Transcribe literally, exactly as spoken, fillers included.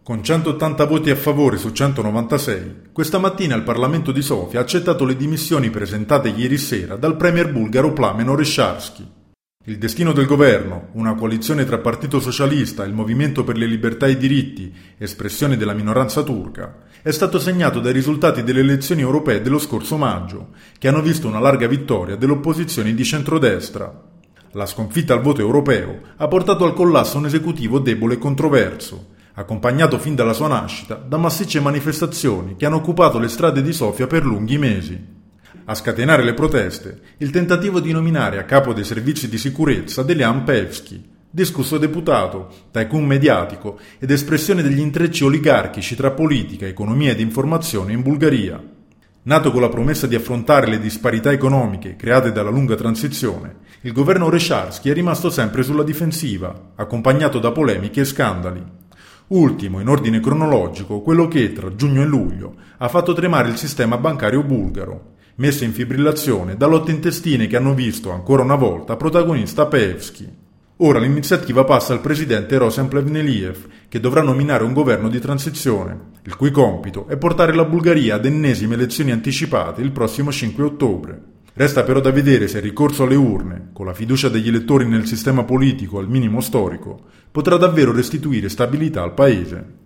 Con centottanta voti a favore su centonovantasei, questa mattina il Parlamento di Sofia ha accettato le dimissioni presentate ieri sera dal premier bulgaro Plamen Oresharski. Il destino del governo, una coalizione tra Partito Socialista e il Movimento per le Libertà e i Diritti, espressione della minoranza turca, è stato segnato dai risultati delle elezioni europee dello scorso maggio, che hanno visto una larga vittoria dell'opposizione di centrodestra. La sconfitta al voto europeo ha portato al collasso un esecutivo debole e controverso, accompagnato fin dalla sua nascita da massicce manifestazioni che hanno occupato le strade di Sofia per lunghi mesi. A scatenare le proteste, il tentativo di nominare a capo dei servizi di sicurezza Delian Pevsky, discusso deputato, tycoon mediatico ed espressione degli intrecci oligarchici tra politica, economia ed informazione in Bulgaria. Nato con la promessa di affrontare le disparità economiche create dalla lunga transizione, il governo Oresharski è rimasto sempre sulla difensiva, accompagnato da polemiche e scandali. Ultimo, in ordine cronologico, quello che, tra giugno e luglio, ha fatto tremare il sistema bancario bulgaro, messo in fibrillazione da lotte intestine che hanno visto, ancora una volta, protagonista Pevsky. Ora l'iniziativa passa al presidente Rosen Plevneliev, che dovrà nominare un governo di transizione, il cui compito è portare la Bulgaria ad ennesime elezioni anticipate il prossimo cinque ottobre. Resta però da vedere se il ricorso alle urne, con la fiducia degli elettori nel sistema politico al minimo storico, potrà davvero restituire stabilità al paese.